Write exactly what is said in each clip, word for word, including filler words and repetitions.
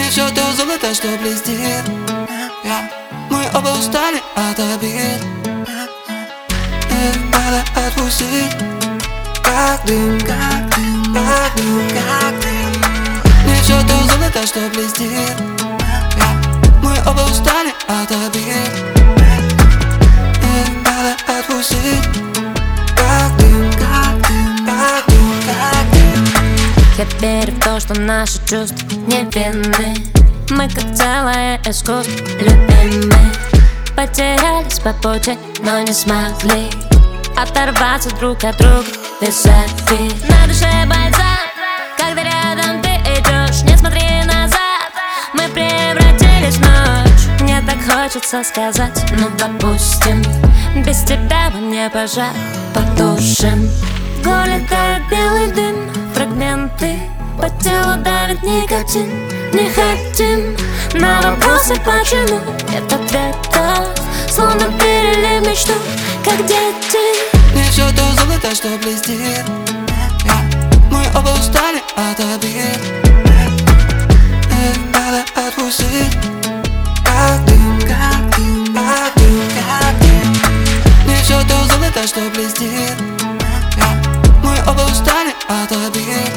Не все то золото, что блестит. yeah. Мы оба устали от обид. Их надо отпустить. Как дым, как дым, как дым, как дым. Не все то золото, что блестит. yeah. Мы оба устали от обид. Их надо отпустить. Как дым, как дым, как дым, как дым. Я верю в то, что наши чувства невинны. Мы как целое искусство, любимые. Потерялись по пути, но не смогли оторваться друг от друга визави. На душе бальзам, когда рядом ты идешь. Не смотри назад, мы превратились в ночь. Мне так хочется сказать, ну допустим, без тебя во мне пожар потушим. В горле тает белый дым, фрагменты по телу давит никотин. Не хотим на вопросы почему нет ответа. Словно перелив мечту, как дети. Не все то золото, что блестит. yeah. Мы оба устали от обид. Их надо отпустить. Как дым, как дым, как дым, как дым. Не все то золото, что блестит. yeah. Мы оба устали от обид.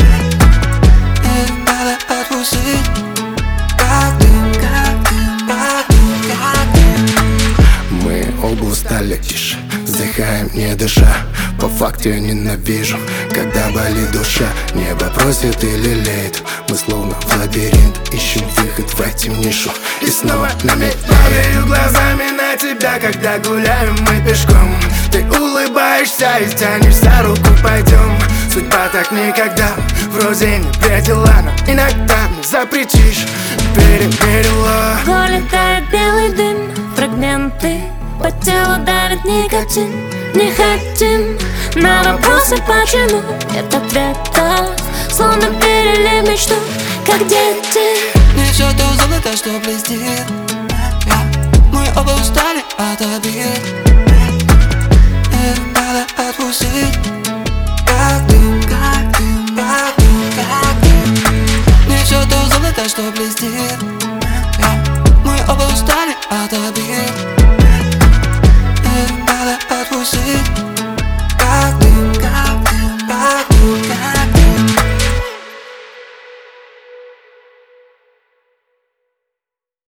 Их надо отпустить. Как дым, как дым, как дым, как дым. Мы оба устали, тише, вздыхаем, не дыша. По факту я ненавижу, когда болит душа. Небо просит и лелеет. Мы словно в лабиринт ищем выход в эту нишу. И снова нами падаю глазами на тебя, когда гуляем мы пешком. Ты улыбаешься и тянешь за руку, пойдем. Судьба так никогда вроде не предела, но иногда мне запретишь, перемерила. В горле тает белый дым, фрагменты по телу давит никотин. Не хотим на вопросы почему нет ответа. Словно перелив мечту, как дети. Не все то золото, что блестит. yeah. Мы оба устали от обид.